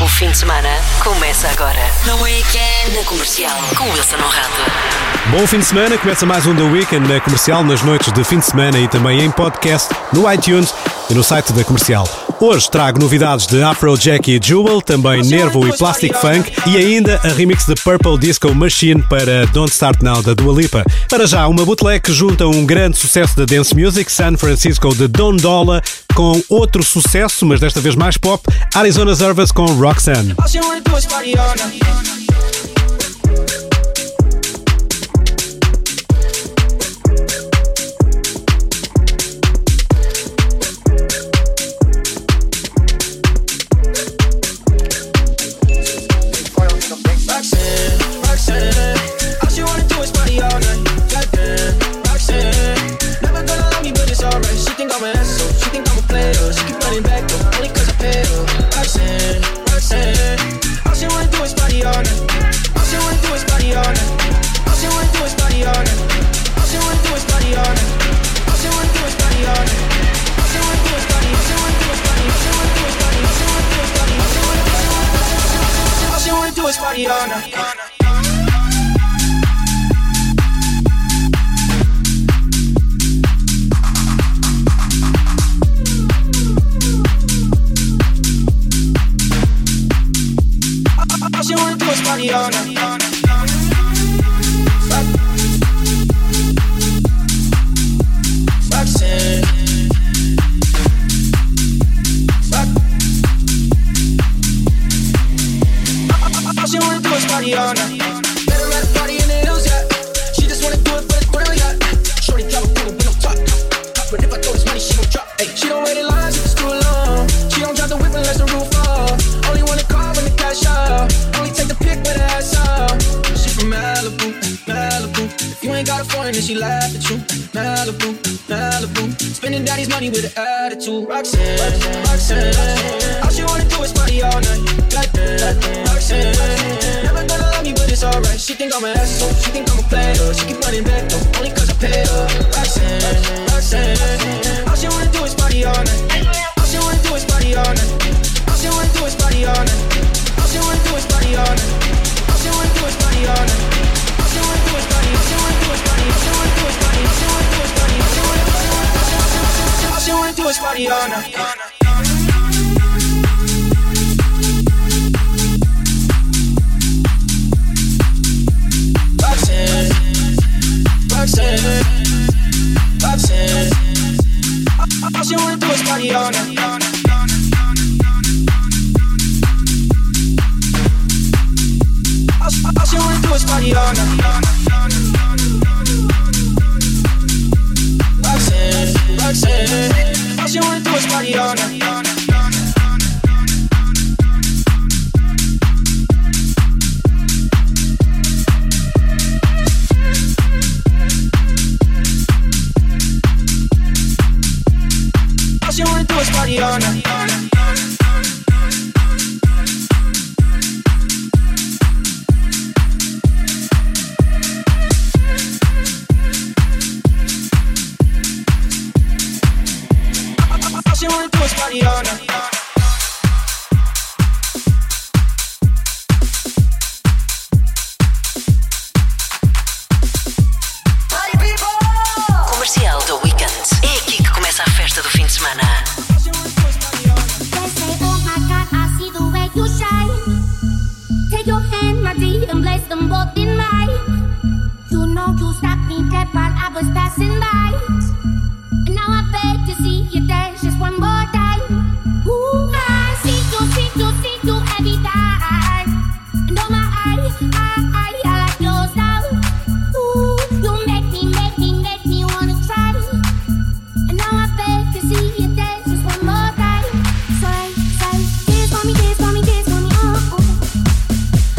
O fim de semana começa agora. The Weekend na Comercial, com Wilson Honrado. Bom fim de semana, começa mais um The Weekend na Comercial, nas noites de fim de semana e também em podcast, no iTunes e no site da Comercial. Hoje trago novidades de Afrojack e Jewel, também Nervo e Plastic Funk e ainda a remix de Purple Disco Machine para Don't Start Now da Dua Lipa. Para já, uma bootleg que junta um grande sucesso da dance music, San Francisco de Don Dolla, com outro sucesso, mas desta vez mais pop, Arizona Zervas com Roxanne.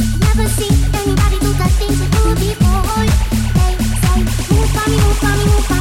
Anybody do the things we do before. Hey, say, move for me, move for me, move for me.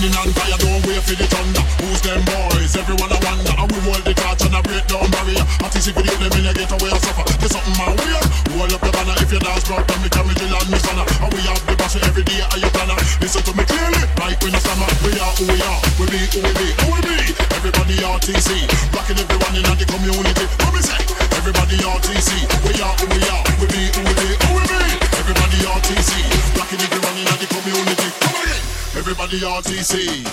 Lightning and fire, don't wait for the thunder. Who's them boys? Everyone I wonder. And we hold the torch and I break down barrier. I think if you leave them in, you get away and suffer. There's something my way. Hold up the banner if you dance proud, then me carry the land, me son. And we have the bash every day at your planner. Listen to me clearly, like when I stammer. We are who we are, we be who we be, who we be. Everybody RTC, blocking everyone in the community. What me say? Everybody RTC, we are who we are, we be who we be, who we be. Everybody RTC, blocking everyone in the community. Come again, everybody RTC.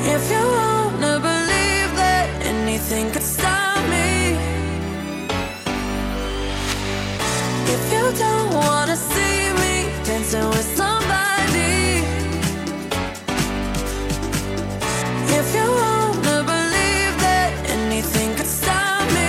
If you wanna believe that anything could stop me, if you don't wanna see me dancing with somebody, if you wanna believe that anything could stop me,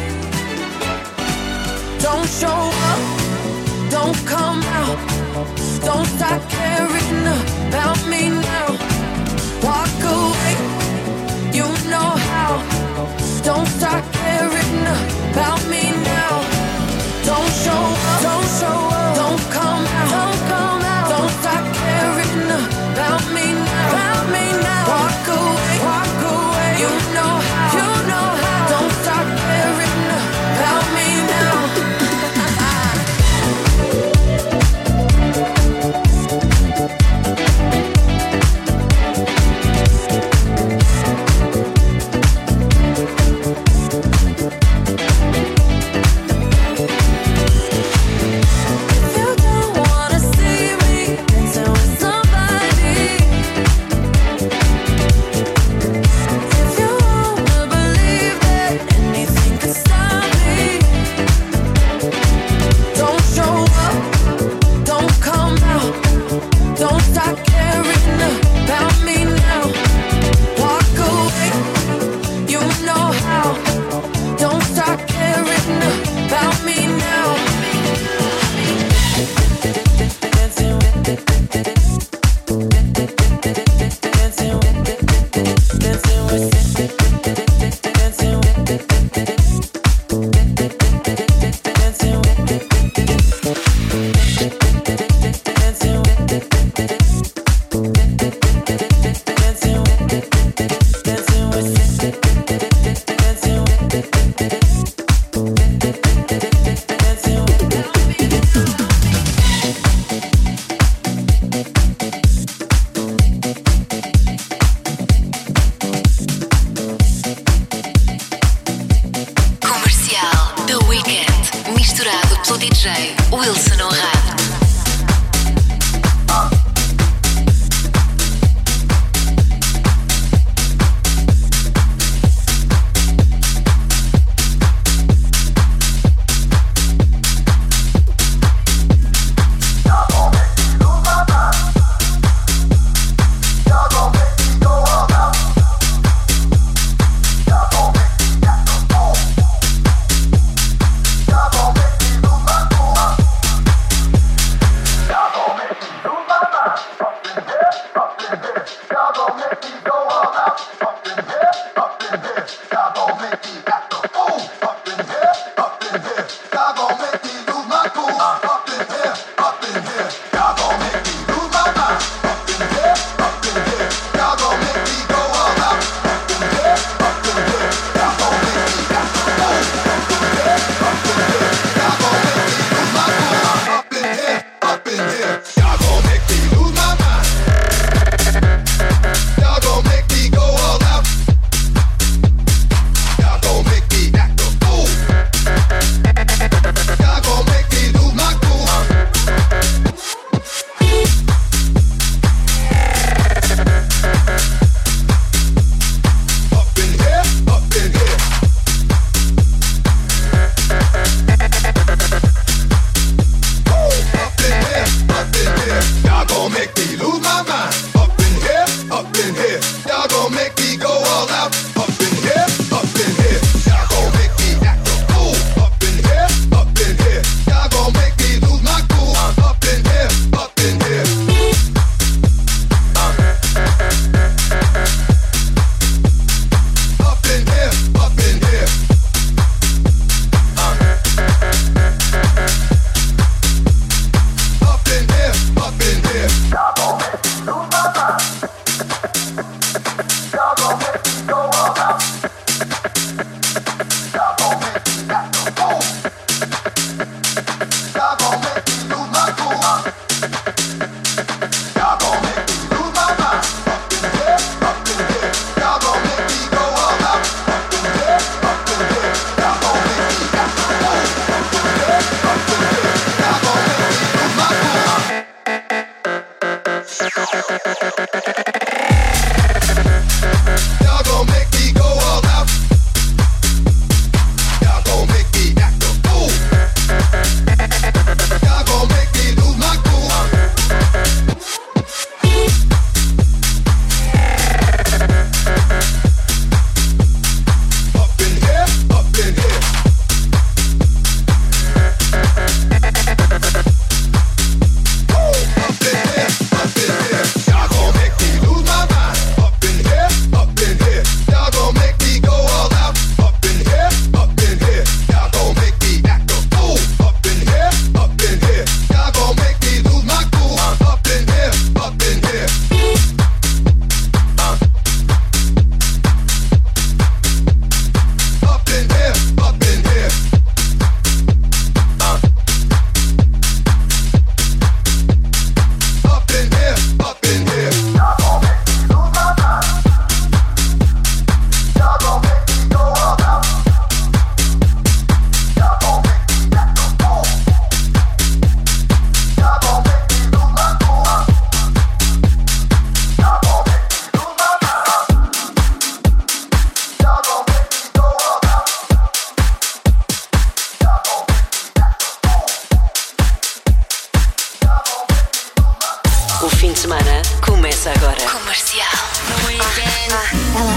don't show up, don't come out, don't start caring about me now. Walk away, you know how. Don't start caring about me now. Don't show up, don't show up, don't come out, don't come out. Don't start caring about me now, about me now. Walk away, you know how, you know how. Don't start caring about me now.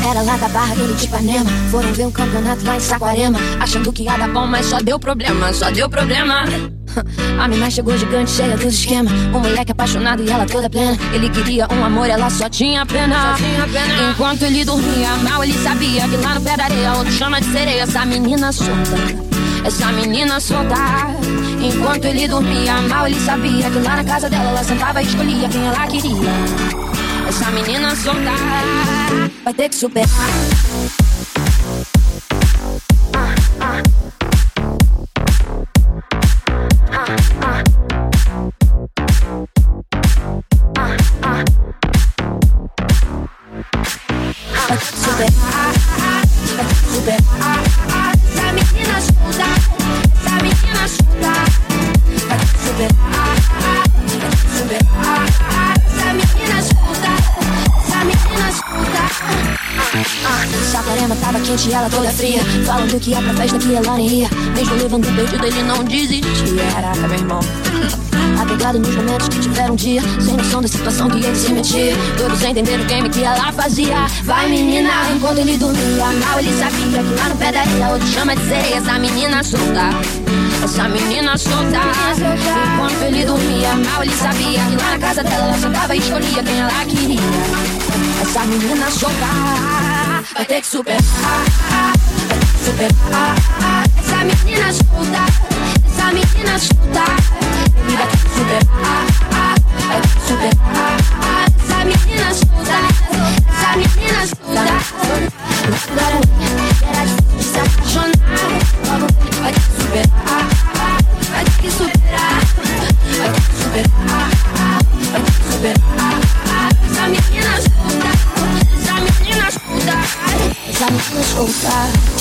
era lá da Barra, ele de Ipanema. Foram ver um campeonato lá em Saquarema, achando que ia dar bom, mas só deu problema, só deu problema. A mina chegou gigante, cheia dos esquemas. Um moleque apaixonado e ela toda plena. Ele queria um amor, ela só tinha pena. Enquanto ele dormia, mal ele sabia que lá no pé da areia outro chama de sereia. Essa menina solta, essa menina solta. Enquanto ele dormia, mal ele sabia que lá na casa dela ela sentava e escolhia quem ela queria. Essa menina solta vai ter que superar. Saquarema tava quente e ela toda fria, falando que ia pra festa que ela nem ia. Mesmo levando o perdido ele não desistia. Caraca, meu irmão, apegado nos momentos que tiveram um dia, sem noção da situação que ele se metia. Todos entenderam o game que ela fazia. Vai menina, enquanto ele dormia, mal ele sabia que lá no pé da areia outro chama de sereia. Essa menina solta, essa menina solta. Enquanto ele dormia, mal ele sabia que lá na casa dela ela sentava e escolhia quem ela queria. Essa menina solta vai ter que superar, vai ter que superar. Essa menina solta, essa menina solta. Ele vai ter que superar, vai ter que superar. Essa menina solta, essa menina solta. Era difícil de se apaixonar, logo ele vai ter que superar, vai ter que superar, vai ter que superar, vai ter que superar. Essa menina solta, essa menina solta, essa menina solta.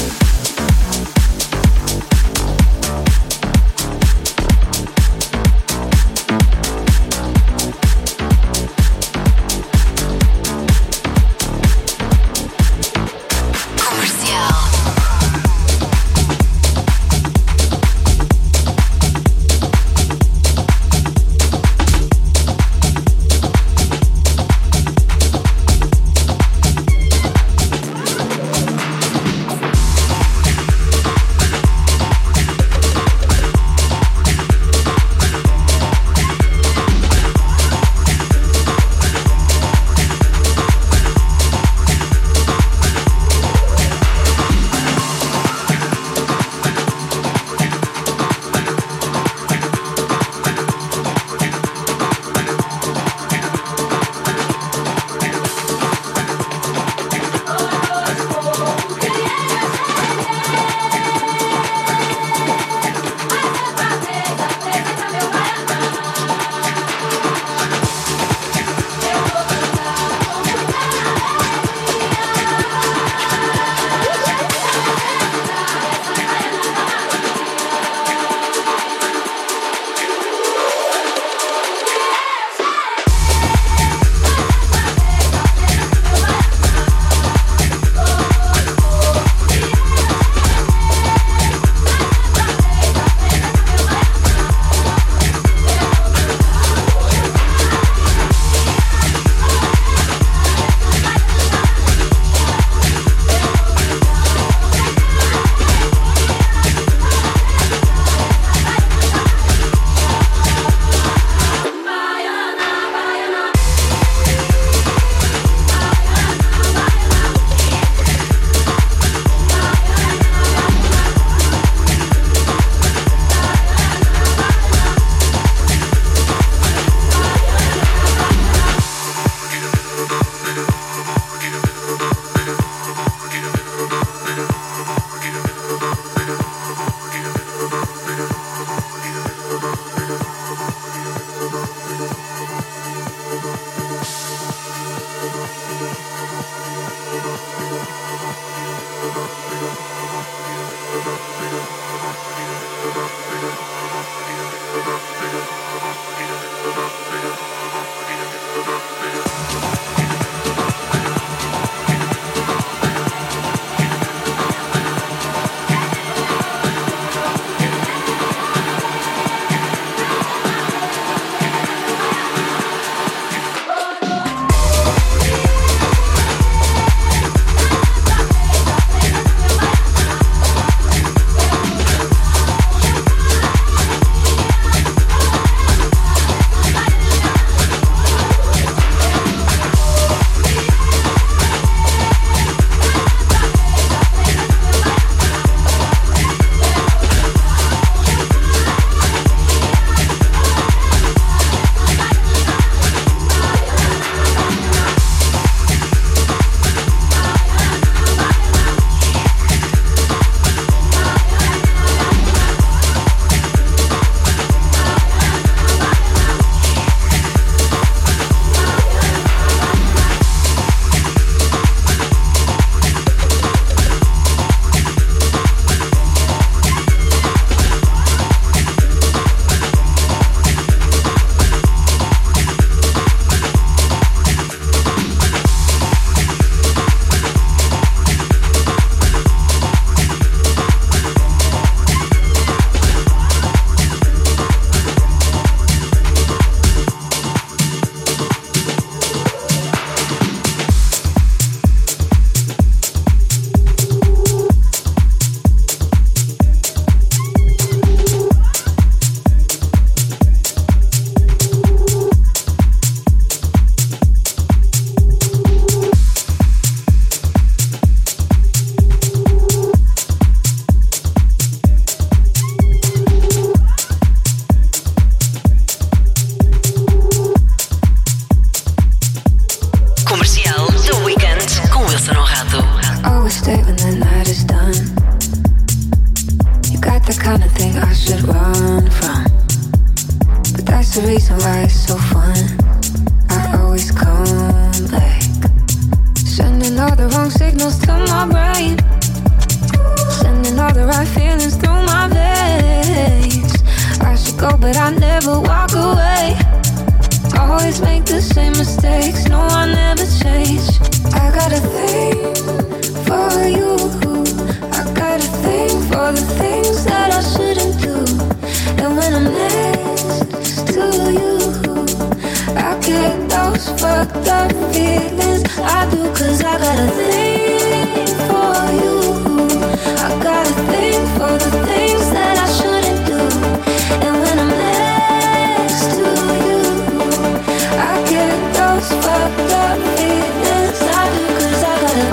stay when the night is done. You got the kind of thing I should run from, but that's the reason why it's so fun. I always come back, sending all the wrong signals to my brain, sending all the right feelings through my veins. I should go, but I never walk away. Always make the same mistakes, no, I never change. I got a thing for you, I got a thing for the things that I shouldn't do. And when I'm next to you, I get those fucked up feelings. I do, cause I got a thing for you, I got a thing for the things that I shouldn't do. And when I'm next to you, I get those fucked up feelings. I do, cause I got a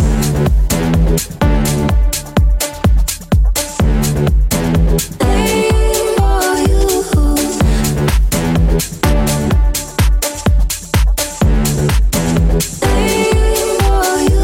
thing for you. Thing for you.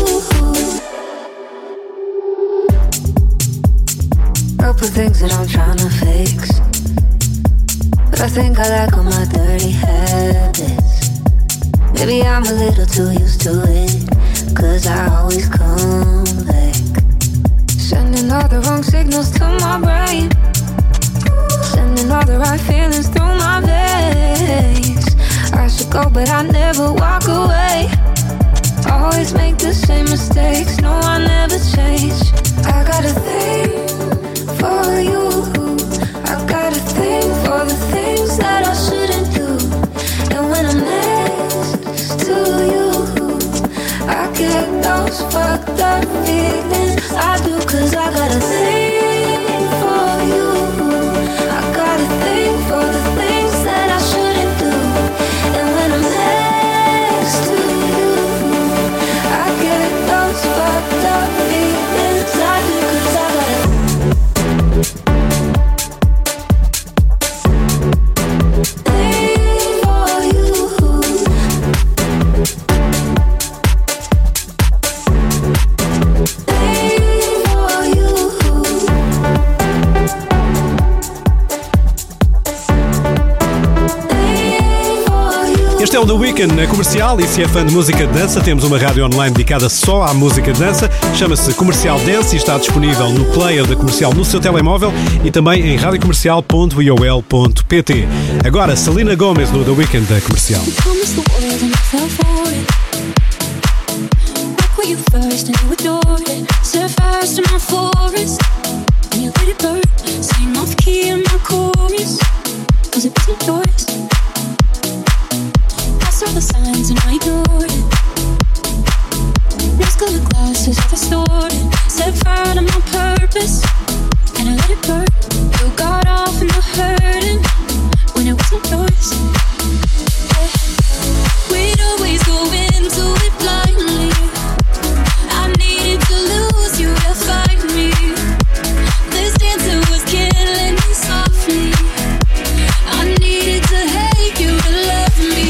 Couple things that I'm trying to fix, but I think I like all my dirty habits. Maybe I'm a little too used to it, cause I always come back, sending all the wrong signals to my brain, sending all the right feelings through my veins. I should go, but I never walk away. Always make the same mistakes, no, I never change. I got a thing for you, I got a thing for the things that I shouldn't do. And when I'm next to you, I get those fucked up feelings. I do, cause I got a thing for you, I got a thing for the things that I shouldn't do. And when I'm next to you, I get those fucked up feelings. I do, cause I got a Este é o The Weeknd na Comercial, e se é fã de música de dança, temos uma rádio online dedicada só à música de dança. Chama-se Comercial Dance e está disponível no player da Comercial no seu telemóvel e também em radiocomercial.iol.pt. Agora, Selena Gomez no The Weeknd da Comercial. Saw the signs and I ignored it. Rose-colored glasses I distorted. Set fire to my purpose and I let it burn. You got off in the hurting when it wasn't yours. Yeah. We'd always go into it blindly. I needed to lose you to find me. This dancer was killing me softly. I needed to hate you to love me.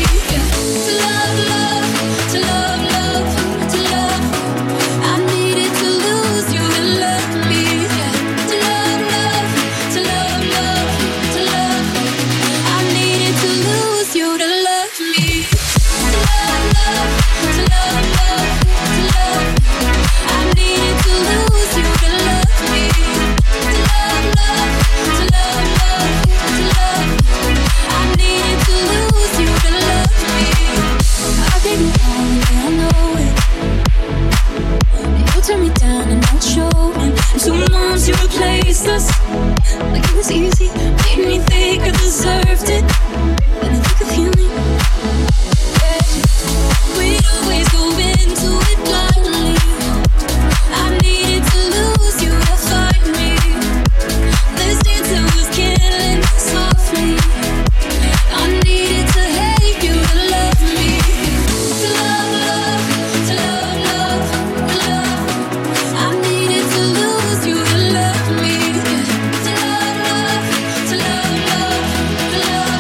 Turn me down and I'll show him. 2 months you replaced us like it was easy. Made me think I deserved it. Let me think of healing. Yeah. We'd always go into it blindly. I needed to lose you to find me. This dancer was killing me softly. I needed to hate you to love me. To love, love, to love, love, to love. I needed to lose you to love me. To love, love, to love, love, to love.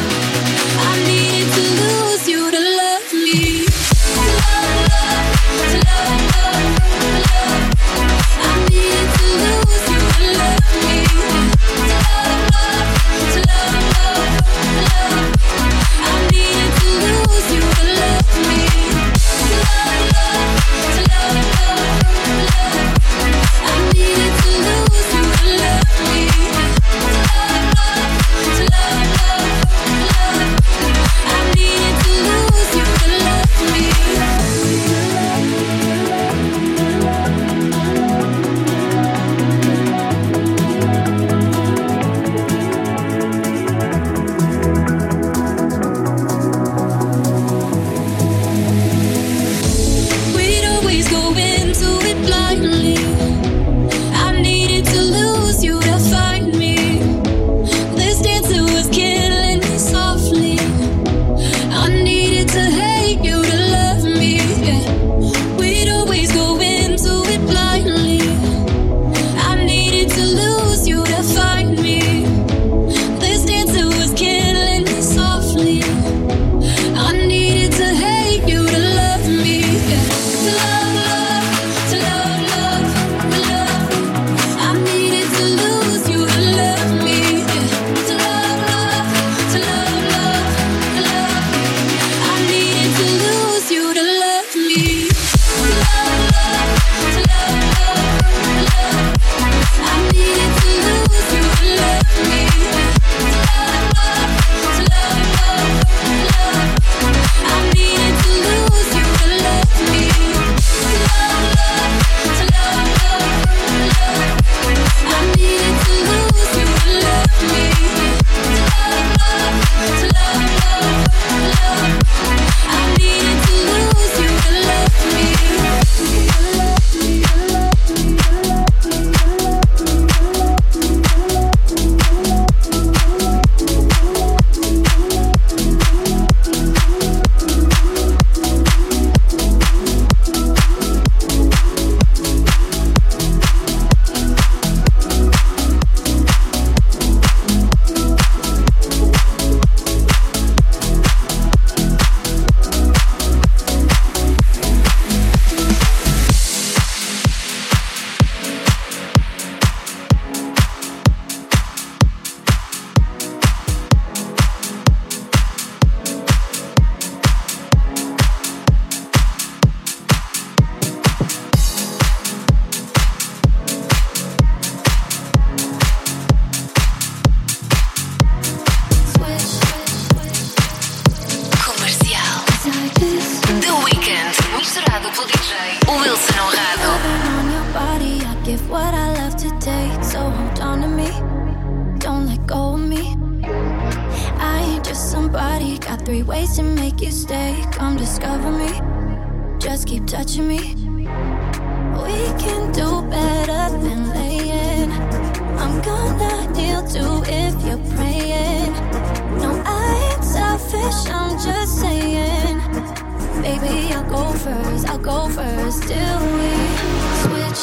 3 ways to make you stay. Come discover me, just keep touching me. We can do better than laying. I'm gonna kneel too if you're praying. No, I ain't selfish, I'm just saying. Baby, I'll go first till we switch.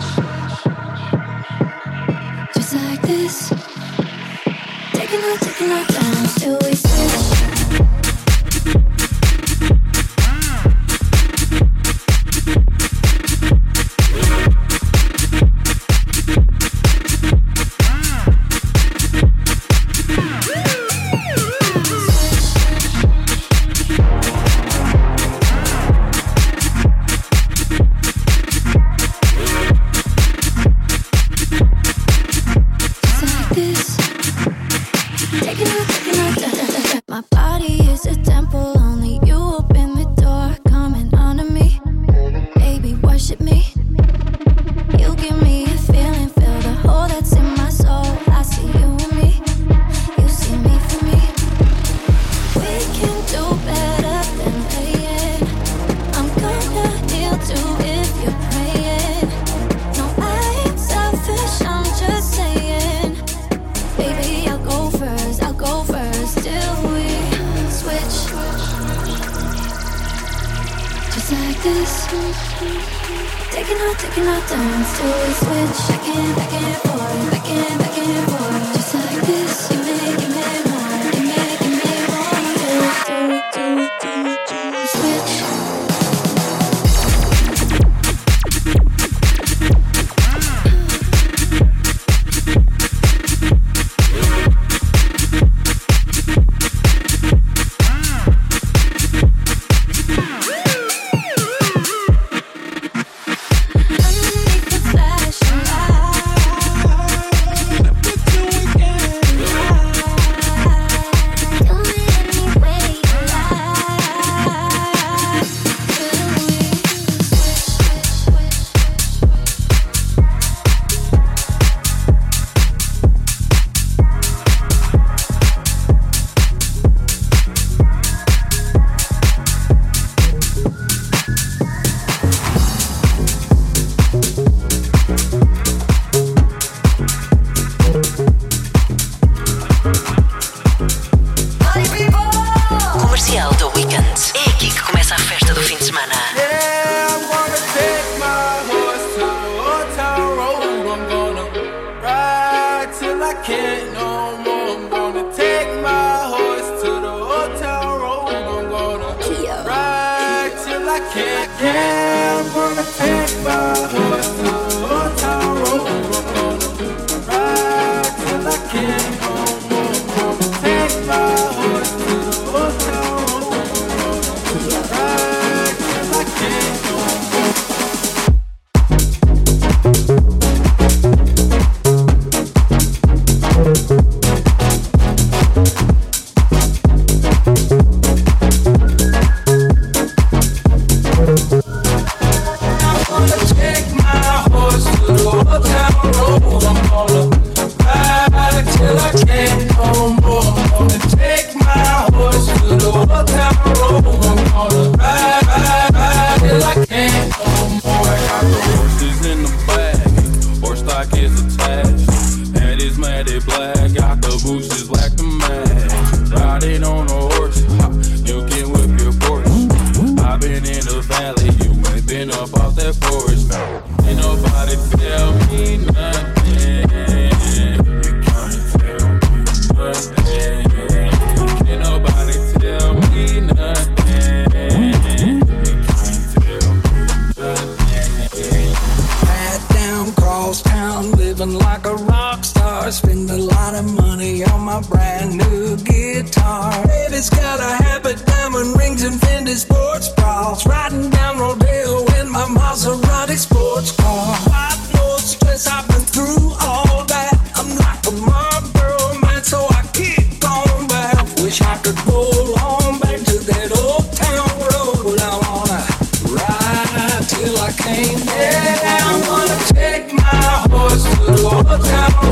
Just like this. Taking our time till we switch. Taking our time till we switch. Back and forth, back and forth. Just like this, you make more. You make more. Do, switch.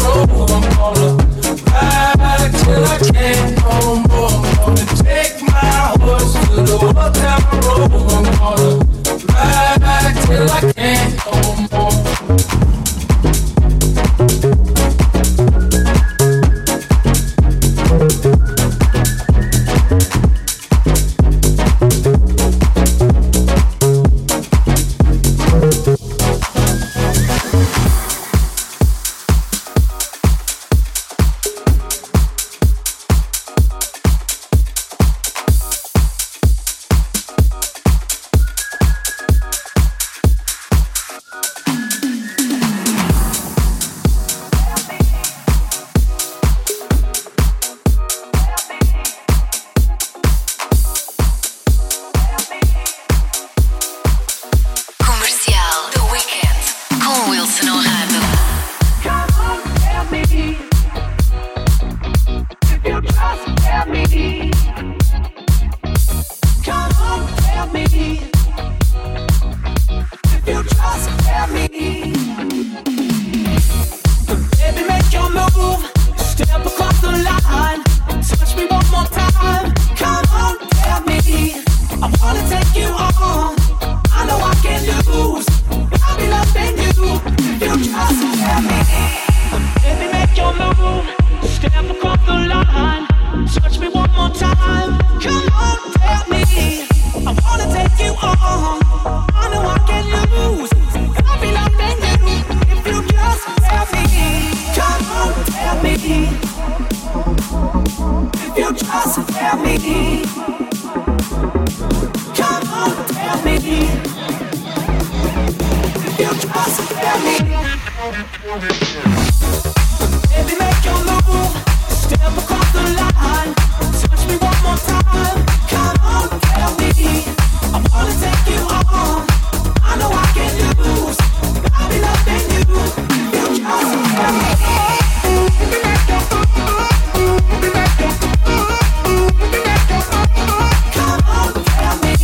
Till I can't no more. I'm gonna take my com Wilson Honrado. Come on, tell me if you just tell me. Come on, tell me if you just tell me. Baby, make your move. Step across the line. Touch me one more time. Come on, tell me. I wanna take you on. I know I can lose. I'll be loving you if you just tell me. Baby, make your move. Step across the line. Touch me one more time. Come on, tell me. I wanna take you on. I know I can lose. I'll be loving you if you just tell me. Come on, tell me. If you just tell me. Come on, tell me. If you just tell me. Baby, make your move. Step across the line. Touch me one more time. Come on, tell me. I wanna take you on. I know I can lose. I'll be loving you. If you just tell me. Come on, tell me.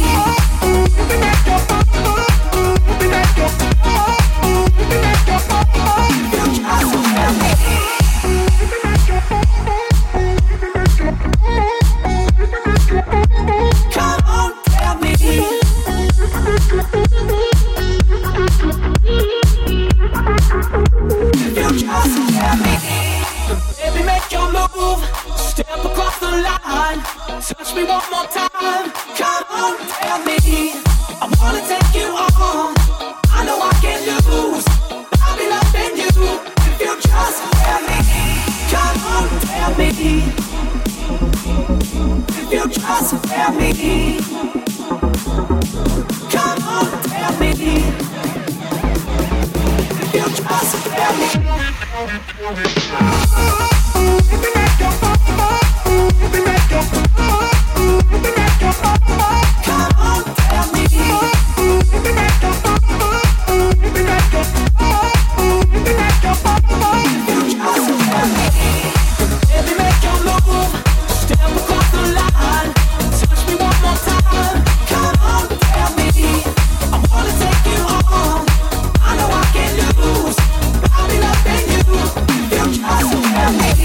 Baby, make your move. Step across the line. Touch me one more time. Come on, tell me. I wanna take you on. I know I can lose. I'll be loving you if you just tell me. Come on, tell me. If you just tell me. Come on, tell me. If you just tell me. Come on, tell me. Baby, make your move. Step across the line. Touch me one more time. Come on, tell me. I wanna take you on. I know I can lose. I'll be loving you. You just tell me.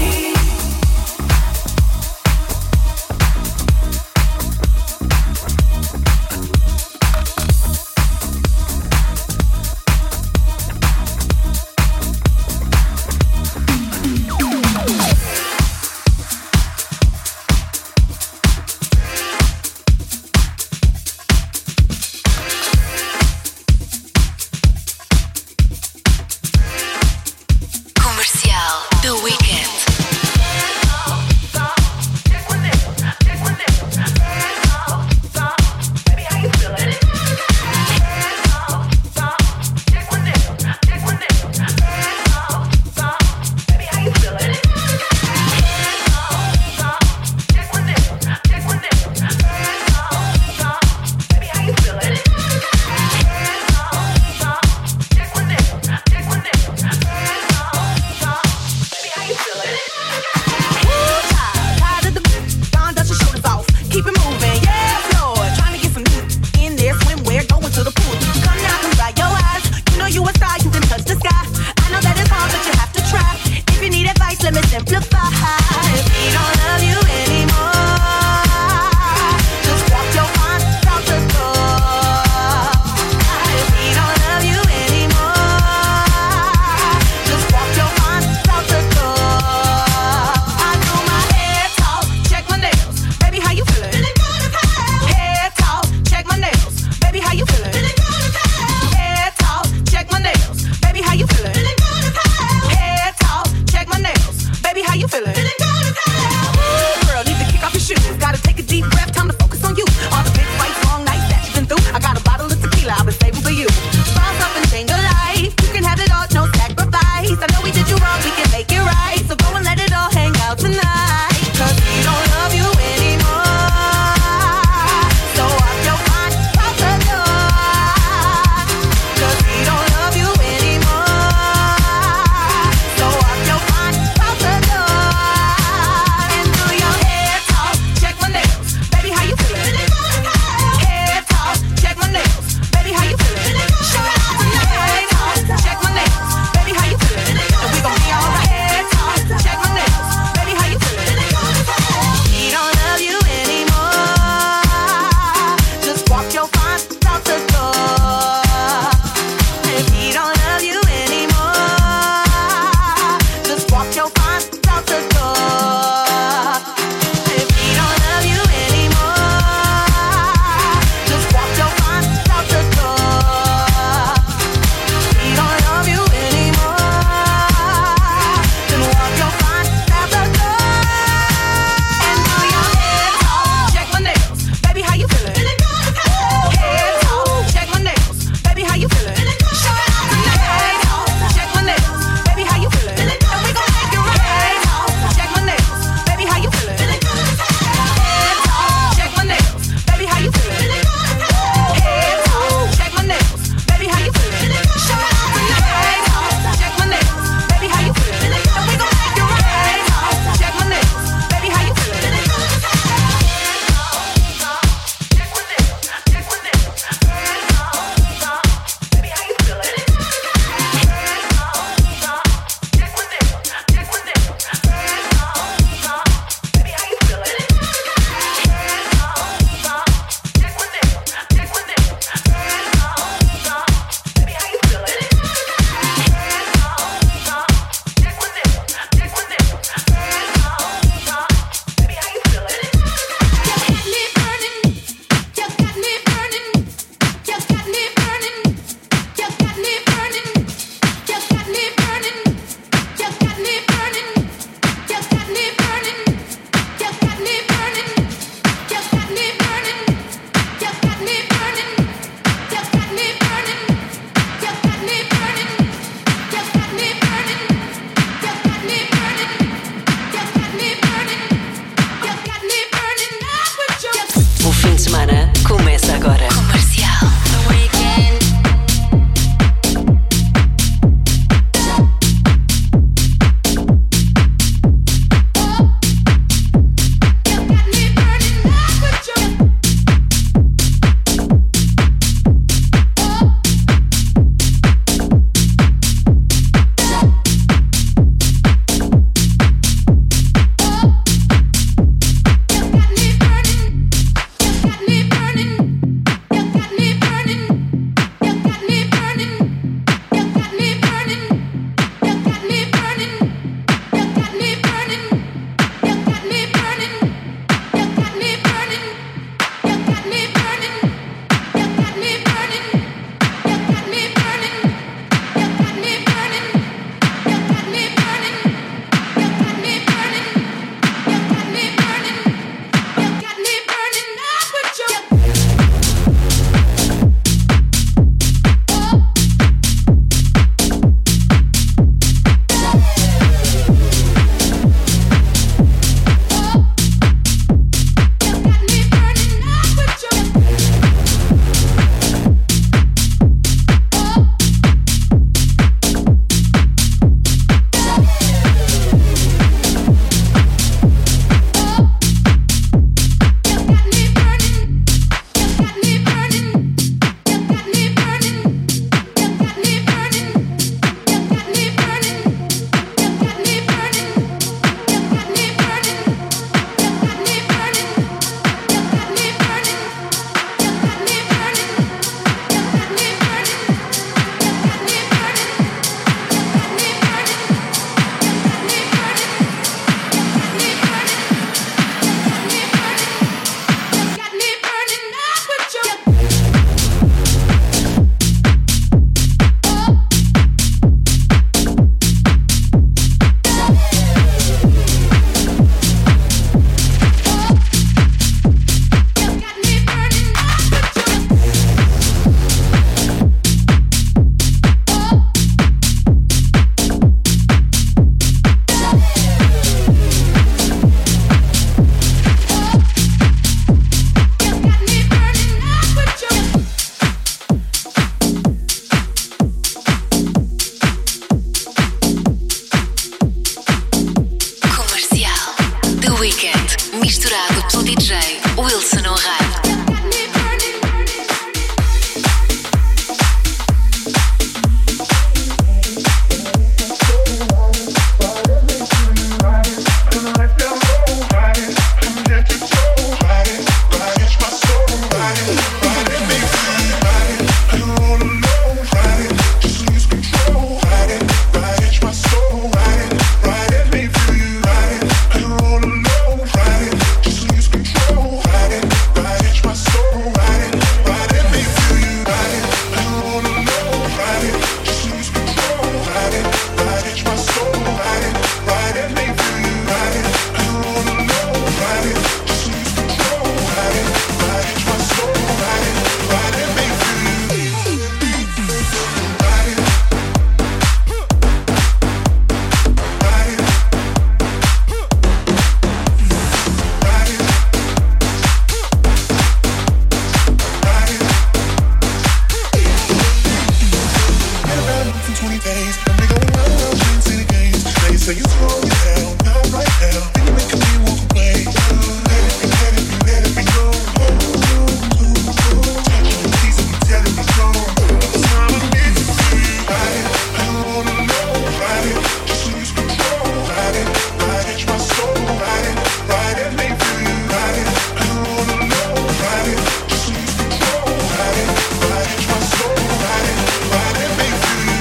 for 20 days. And we go round, playing silly games. Now you say you slow it down, not right now. Then you make me walk away. Let it be known. Touching the piece of me, telling me no. It's time I need to see. Ride it, I don't wanna know. Ride it, just lose control. Ride it, my soul. Ride it, make feel you. Ride it, I don't wanna know. Ride it, just lose control. Ride it, my soul. Ride it, make feel you.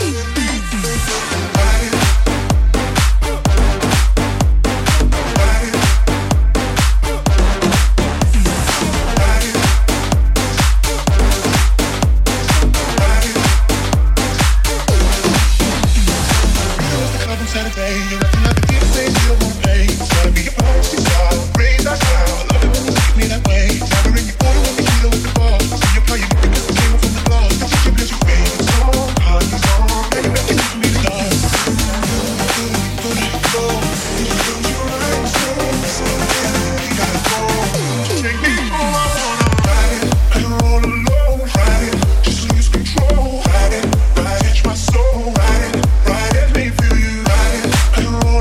Ride it. Saturday, you're acting like a kid, saying you don't wanna pay. Trying to be a party star, raise that crowd. I love it when you look at me that way. Never in your corner when the kilo with the ball. See you play, you get because it came from the floor. The teacher gives you pain, it's on, honey, it's on. Now you're making it for me to dance. Put it, go. You lose your eyes, so you gotta go. Take me for a wanna ride it. I don't wanna alone, ride it. Just lose control, ride it, my soul, ride it, make feel you. I don't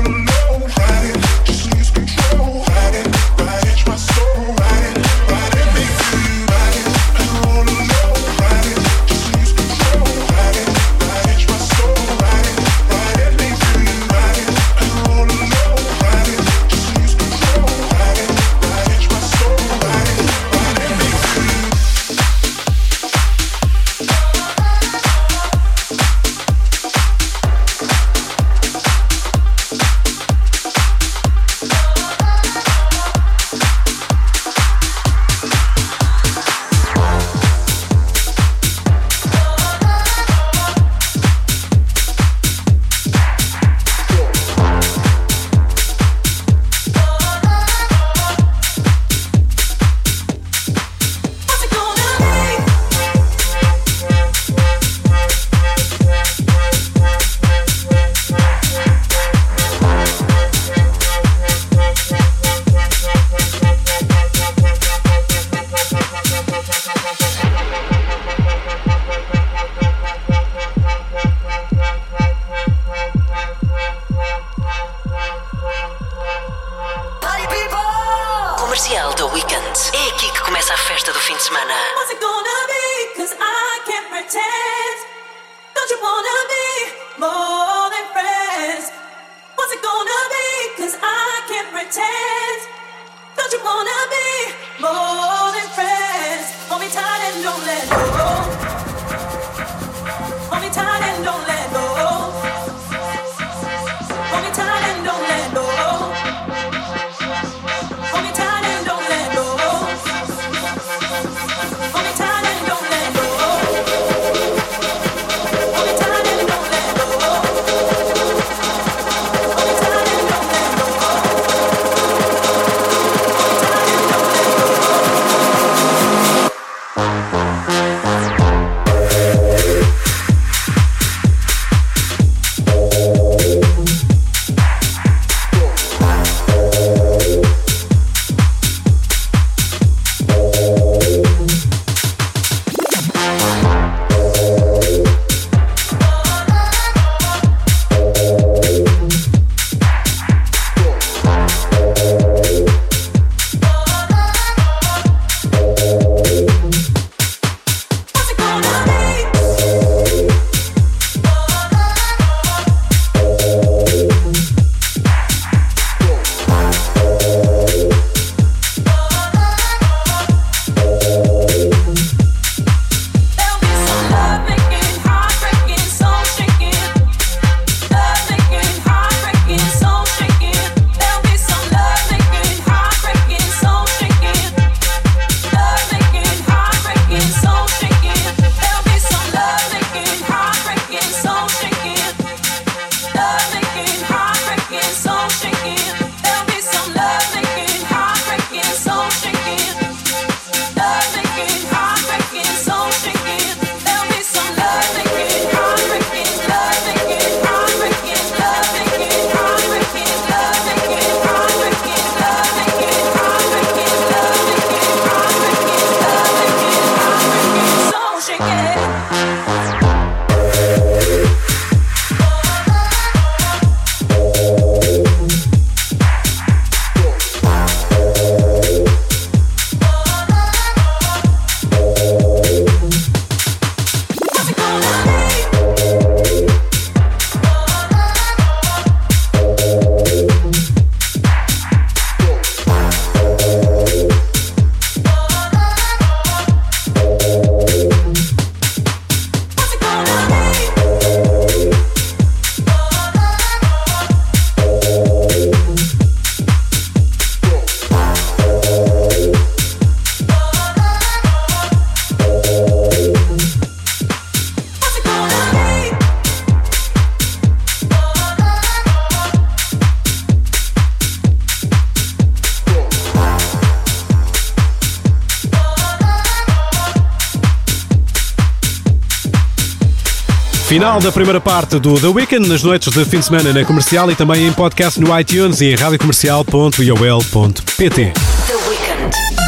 Final da primeira parte do The Weekend, nas noites de fim de semana na Comercial e também em podcast no iTunes e em radiocomercial.iol.pt. The Weekend.